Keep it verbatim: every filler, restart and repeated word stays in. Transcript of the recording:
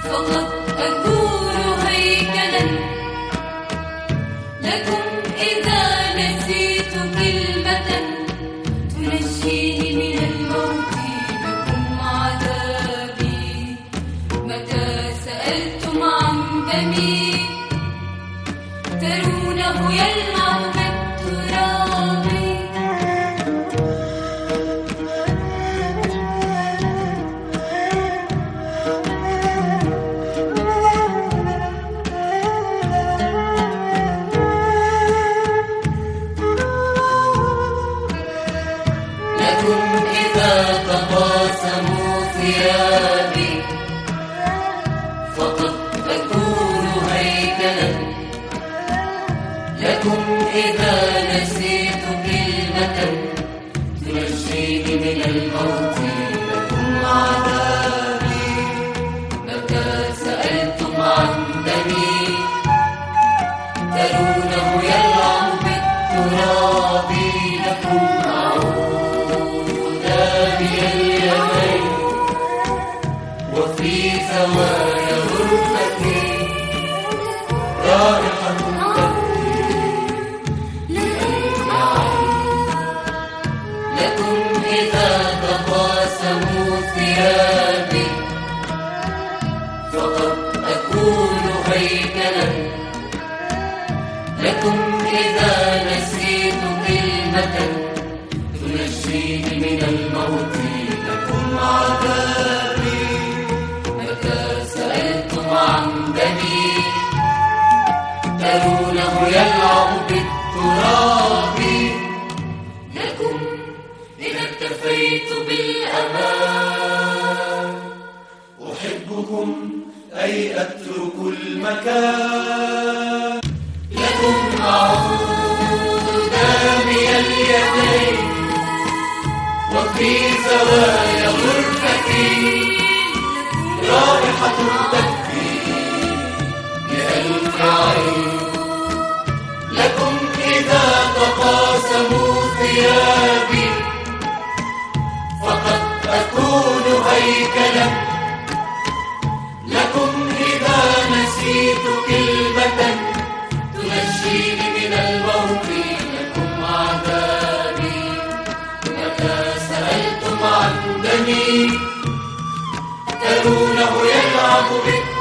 فقط أكون هيكلا لكم إذا نسيت كلمة تنجيني من الموت لكم عذابي. متى سألتم عن دمي ترونه يلمع بالتراب. لكم إذا تقاسموا ثيابي فقد أكون هيكلا لكم إذا نسيت كلمة تنجيني من الموت لكم عذابي. متى سألتم عن دمي ترونه يلعب بالتراب. لكم أعود بيدين وفي زوايا غرفتي رائحة ثيابي فقد أكون هيكلا لكم إذا نسيت كلمة تنجيني من الموت لكم عذابي. متى سألتم عن دمي ترونه يلعب بالتراب. لكم إذا اكتفيت بالأمان أحبكم أي أترك المكان. لكم أعود اليدين وفي زوايا غرفتي رائحة تكفي لألف عين. لكم إذا تقاسموا ثيابي فقد أكون هيكلا لكم إذا نسيت كلمة تنجيني من الموت لكم عذابي. متى سألتم عن دمي ترونه يلعب بالتراب.